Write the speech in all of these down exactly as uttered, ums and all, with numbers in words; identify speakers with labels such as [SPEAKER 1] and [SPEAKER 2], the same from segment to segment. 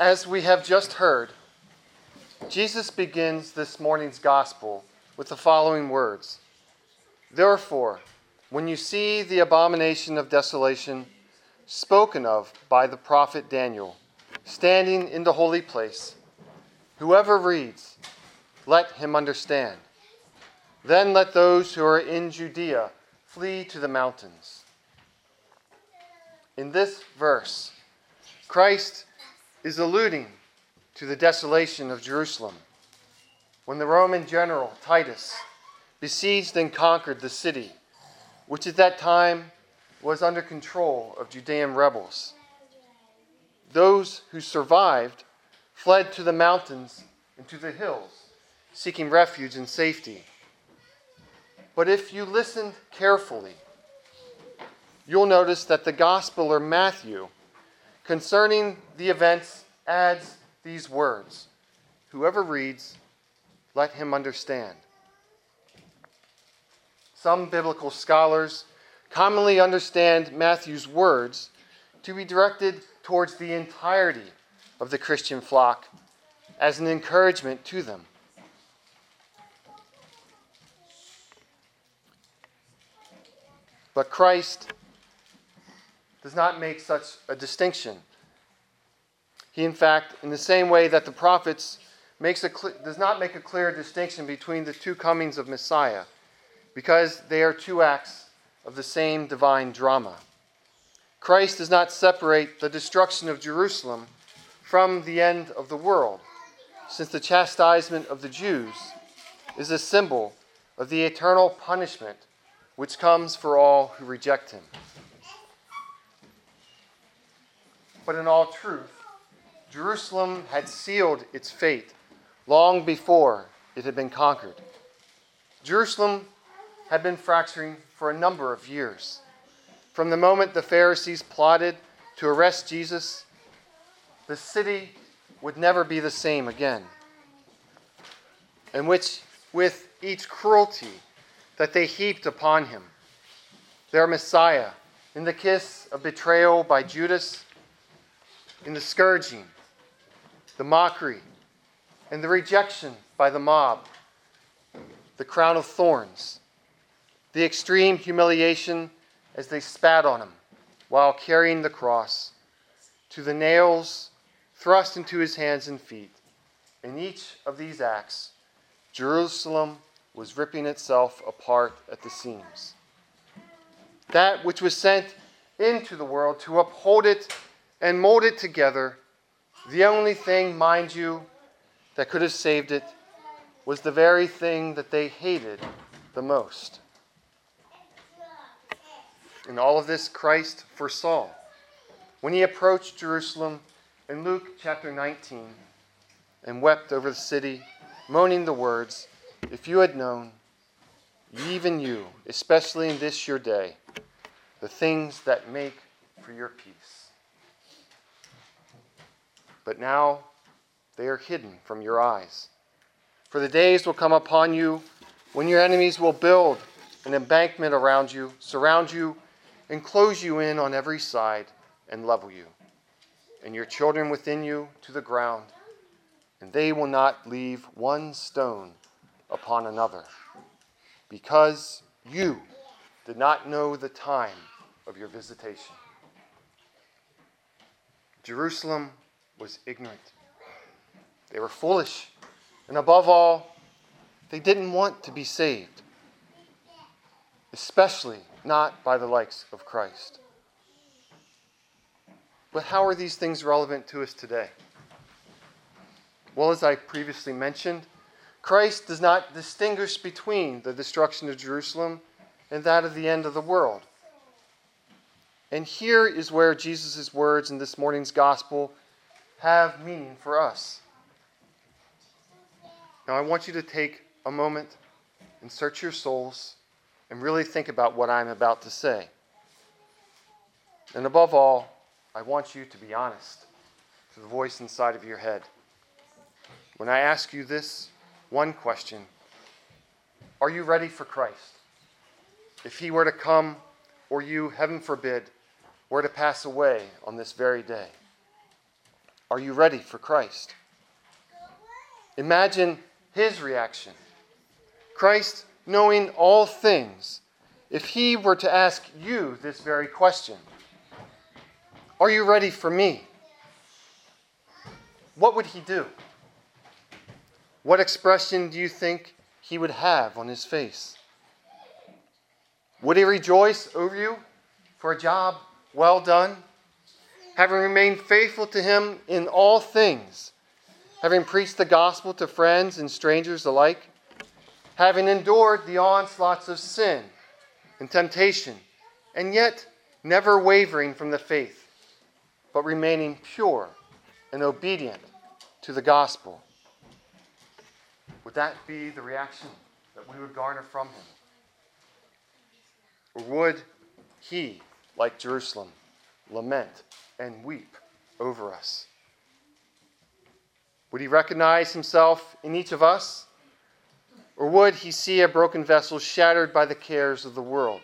[SPEAKER 1] As we have just heard, Jesus begins this morning's gospel with the following words. Therefore, when you see the abomination of desolation spoken of by the prophet Daniel, standing in the holy place, whoever reads, let him understand. Then let those who are in Judea flee to the mountains. In this verse, Christ is alluding to the desolation of Jerusalem when the Roman general Titus besieged and conquered the city, which at that time was under control of Judean rebels. Those who survived fled to the mountains and to the hills, seeking refuge and safety. But if you listened carefully, you'll notice that the Gospeler Matthew, concerning the events, adds these words. Whoever reads, let him understand. Some biblical scholars commonly understand Matthew's words to be directed towards the entirety of the Christian flock as an encouragement to them. But Christ does not make such a distinction. He, in fact, in the same way that the prophets makes a cl- does not make a clear distinction between the two comings of Messiah, because they are two acts of the same divine drama. Christ does not separate the destruction of Jerusalem from the end of the world, since the chastisement of the Jews is a symbol of the eternal punishment which comes for all who reject him. But in all truth, Jerusalem had sealed its fate long before it had been conquered. Jerusalem had been fracturing for a number of years. From the moment the Pharisees plotted to arrest Jesus, the city would never be the same again. And which, with each cruelty that they heaped upon him, their Messiah, in the kiss of betrayal by Judas, in the scourging, the mockery, and the rejection by the mob, the crown of thorns, the extreme humiliation as they spat on him while carrying the cross, to the nails thrust into his hands and feet. In each of these acts, Jerusalem was ripping itself apart at the seams. That which was sent into the world to uphold it and mold it together, the only thing, mind you, that could have saved it was the very thing that they hated the most. And all of this Christ foresaw when he approached Jerusalem in Luke chapter nineteen and wept over the city, moaning the words, if you had known, even you, especially in this your day, the things that make for your peace. But now they are hidden from your eyes. For the days will come upon you when your enemies will build an embankment around you, surround you, and close you in on every side and level you, and your children within you to the ground, and they will not leave one stone upon another, because you did not know the time of your visitation. Jerusalem was ignorant. They were foolish, and above all, they didn't want to be saved, especially not by the likes of Christ. But how are these things relevant to us today? Well, as I previously mentioned, Christ does not distinguish between the destruction of Jerusalem and that of the end of the world. And here is where Jesus' words in this morning's gospel have meaning for us. Now, I want you to take a moment and search your souls and really think about what I'm about to say. And above all, I want you to be honest to the voice inside of your head. When I ask you this one question, are you ready for Christ? If he were to come, or you, heaven forbid, were to pass away on this very day, Are you ready for Christ? Imagine his reaction. Christ, knowing all things, if he were to ask you this very question, are you ready for me? What would he do? What expression do you think he would have on his face? Would he rejoice over you for a job well done, having remained faithful to him in all things, having preached the gospel to friends and strangers alike, having endured the onslaughts of sin and temptation, and yet never wavering from the faith, but remaining pure and obedient to the gospel? Would that be the reaction that we would garner from him? Or would he, like Jerusalem, lament and weep over us? Would he recognize himself in each of us? Or would he see a broken vessel shattered by the cares of the world?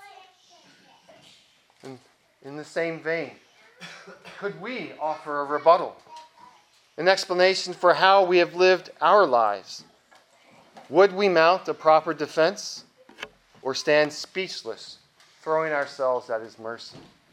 [SPEAKER 1] And in the same vein, could we offer a rebuttal, an explanation for how we have lived our lives? Would we mount a proper defense or stand speechless, throwing ourselves at his mercy?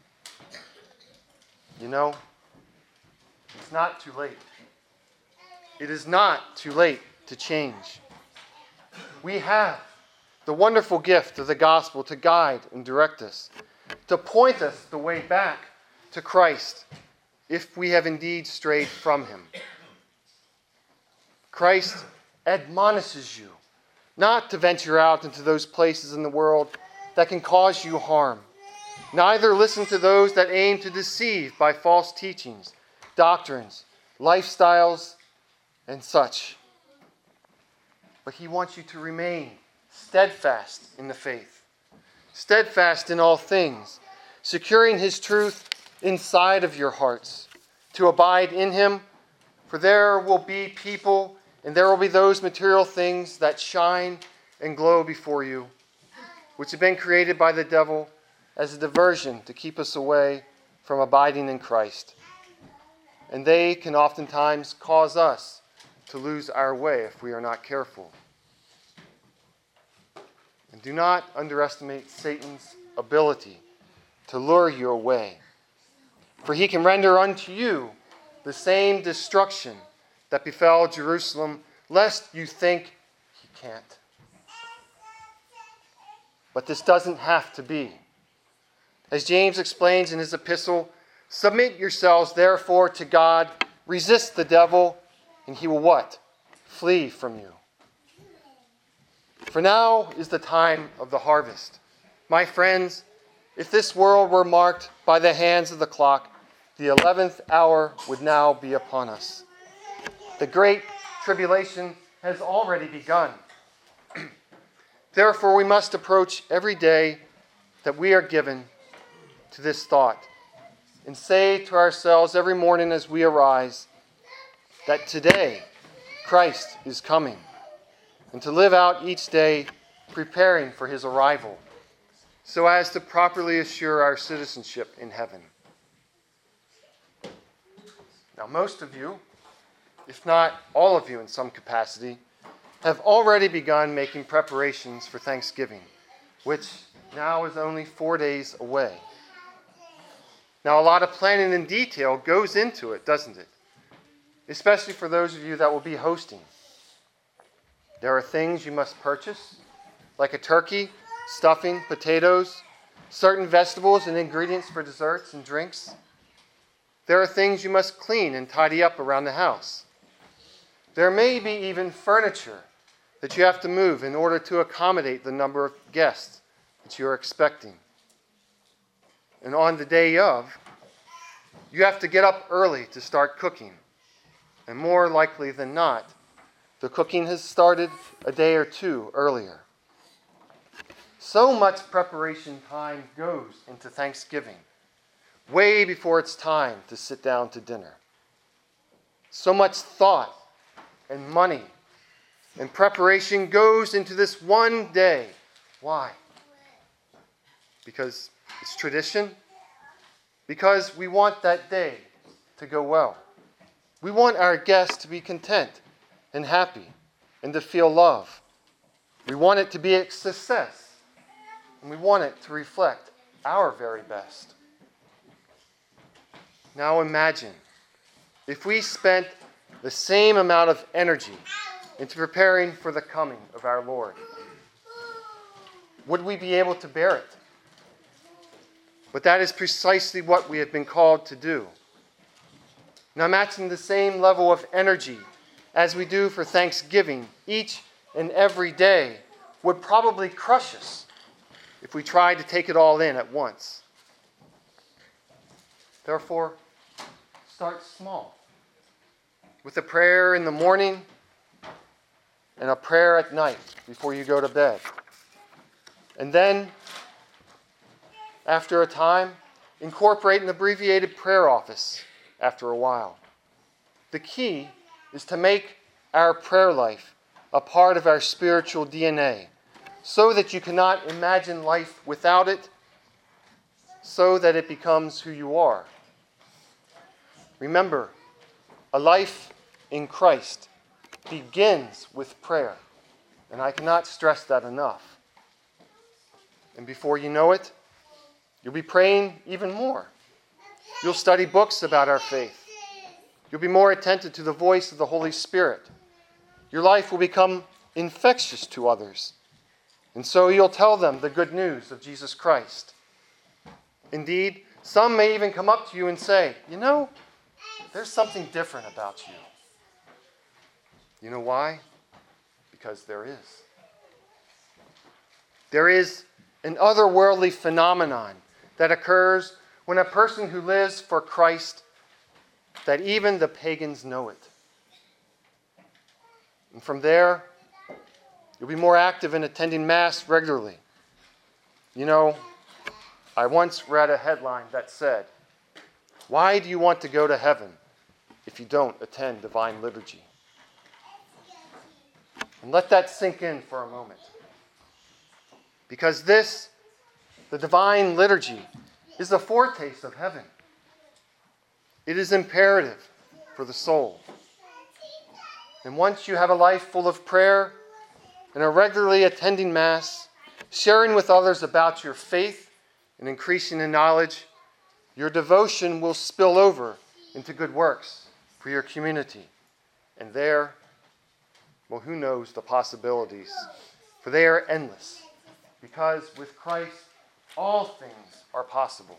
[SPEAKER 1] You know, it's not too late. It is not too late to change. We have the wonderful gift of the gospel to guide and direct us, to point us the way back to Christ if we have indeed strayed from him. Christ admonishes you not to venture out into those places in the world that can cause you harm. Neither listen to those that aim to deceive by false teachings, doctrines, lifestyles, and such. But he wants you to remain steadfast in the faith, steadfast in all things, securing his truth inside of your hearts, to abide in him, for there will be people and there will be those material things that shine and glow before you, which have been created by the devil as a diversion to keep us away from abiding in Christ. And they can oftentimes cause us to lose our way if we are not careful. And do not underestimate Satan's ability to lure you away, for he can render unto you the same destruction that befell Jerusalem, lest you think he can't. But this doesn't have to be. As James explains in his epistle, submit yourselves therefore to God, resist the devil, and he will what? Flee from you. For now is the time of the harvest. My friends, if this world were marked by the hands of the clock, the eleventh hour would now be upon us. The great tribulation has already begun. Therefore, we must approach every day that we are given to this thought and say to ourselves every morning as we arise that today Christ is coming, and to live out each day preparing for his arrival so as to properly assure our citizenship in heaven. Now, most of you, if not all of you in some capacity, have already begun making preparations for Thanksgiving, which now is only four days away. Now, a lot of planning and detail goes into it, doesn't it? Especially for those of you that will be hosting. There are things you must purchase, like a turkey, stuffing, potatoes, certain vegetables and ingredients for desserts and drinks. There are things you must clean and tidy up around the house. There may be even furniture that you have to move in order to accommodate the number of guests that you are expecting. And on the day of, you have to get up early to start cooking. And more likely than not, the cooking has started a day or two earlier. So much preparation time goes into Thanksgiving, way before it's time to sit down to dinner. So much thought and money and preparation goes into this one day. Why? Because it's tradition? Because we want that day to go well. We want our guests to be content and happy and to feel love. We want it to be a success, and we want it to reflect our very best. Now imagine if we spent the same amount of energy into preparing for the coming of our Lord. Would we be able to bear it? But that is precisely what we have been called to do. Now imagine the same level of energy as we do for Thanksgiving each and every day would probably crush us if we tried to take it all in at once. Therefore, start small, with a prayer in the morning and a prayer at night before you go to bed. And then, after a time, incorporate an abbreviated prayer office after a while. The key is to make our prayer life a part of our spiritual D N A, so that you cannot imagine life without it, so that it becomes who you are. Remember, a life in Christ begins with prayer, and I cannot stress that enough. And before you know it, you'll be praying even more. You'll study books about our faith. You'll be more attentive to the voice of the Holy Spirit. Your life will become infectious to others. And so you'll tell them the good news of Jesus Christ. Indeed, some may even come up to you and say, you know, there's something different about you. You know why? Because there is. There is an otherworldly phenomenon that occurs when a person who lives for Christ, that even the pagans know it. And from there, you'll be more active in attending Mass regularly. You know, I once read a headline that said, "Why do you want to go to heaven if you don't attend Divine Liturgy?" And let that sink in for a moment. Because this, the Divine Liturgy, is a foretaste of heaven. It is imperative for the soul. And once you have a life full of prayer and are regularly attending Mass, sharing with others about your faith and increasing in knowledge, your devotion will spill over into good works for your community. And there, well, who knows the possibilities? For they are endless. Because with Christ, all things are possible.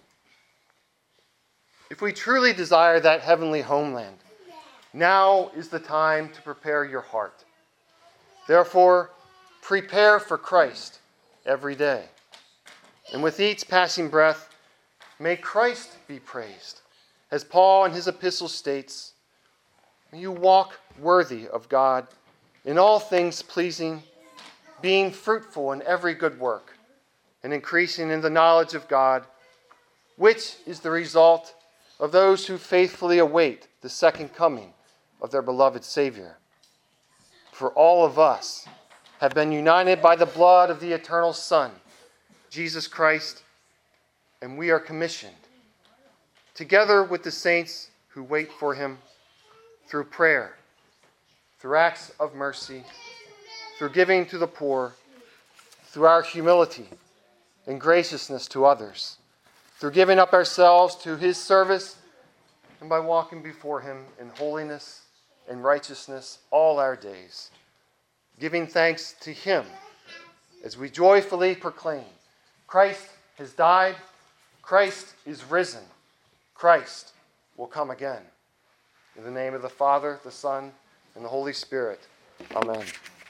[SPEAKER 1] If we truly desire that heavenly homeland, now is the time to prepare your heart. Therefore, prepare for Christ every day. And with each passing breath, may Christ be praised. As Paul in his epistle states, may you walk worthy of God, in all things pleasing, being fruitful in every good work, and increasing in the knowledge of God, which is the result of those who faithfully await the second coming of their beloved Savior. For all of us have been united by the blood of the eternal Son, Jesus Christ, and we are commissioned, together with the saints who wait for him, through prayer, through acts of mercy, through giving to the poor, through our humility and graciousness to others, through giving up ourselves to his service, and by walking before him in holiness and righteousness all our days, giving thanks to him as we joyfully proclaim, Christ has died, Christ is risen, Christ will come again. In the name of the Father, the Son, and the Holy Spirit. Amen.